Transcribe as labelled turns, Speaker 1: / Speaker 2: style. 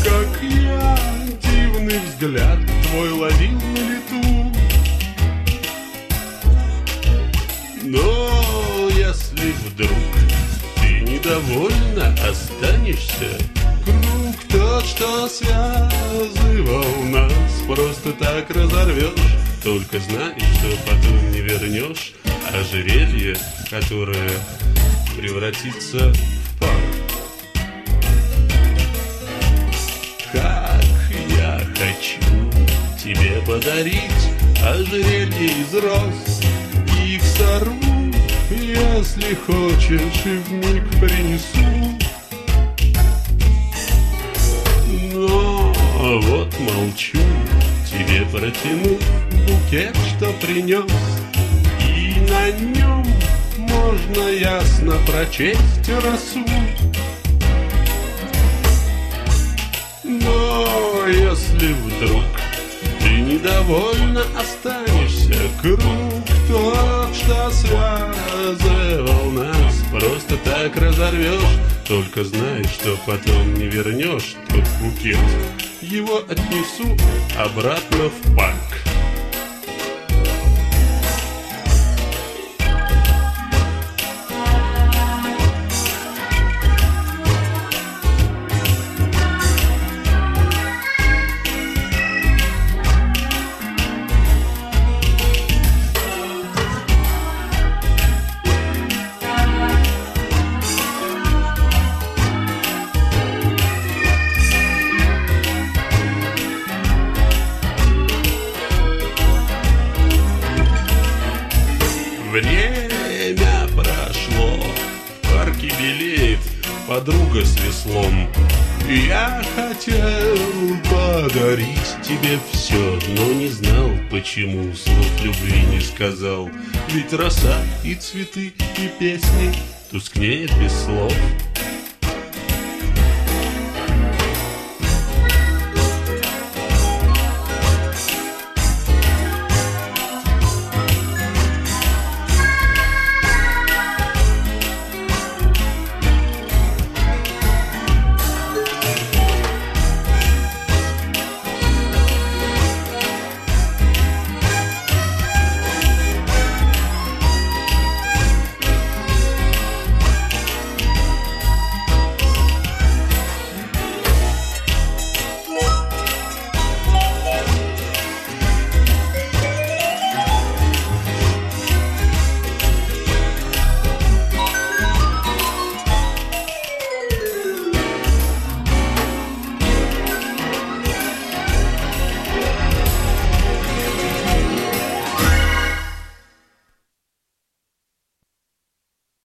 Speaker 1: как я дивный взгляд твой ловил на лету. Но если вдруг ты недовольна останешься, круг тот, что связывал нас, просто так разорвешь. Только знай, что потом не вернешь ожерелье, которое превратится в пар. Как я хочу тебе подарить ожерелье из роз, их сорву, если хочешь, и вмиг принесу. Но вот молчу, тебе протяну букет, что принес, и на нем можно ясно прочесть росу. Но если вдруг ты недовольна останешься, круг тот, что связывал нас, просто так разорвешь. Только знай, что потом не вернешь тот букет, его отнесу обратно в парк. Время прошло, в парке белеет подруга с веслом. Я хотел подарить тебе все, но не знал, почему слов любви не сказал. Ведь роса и цветы и песни тускнеет без слов.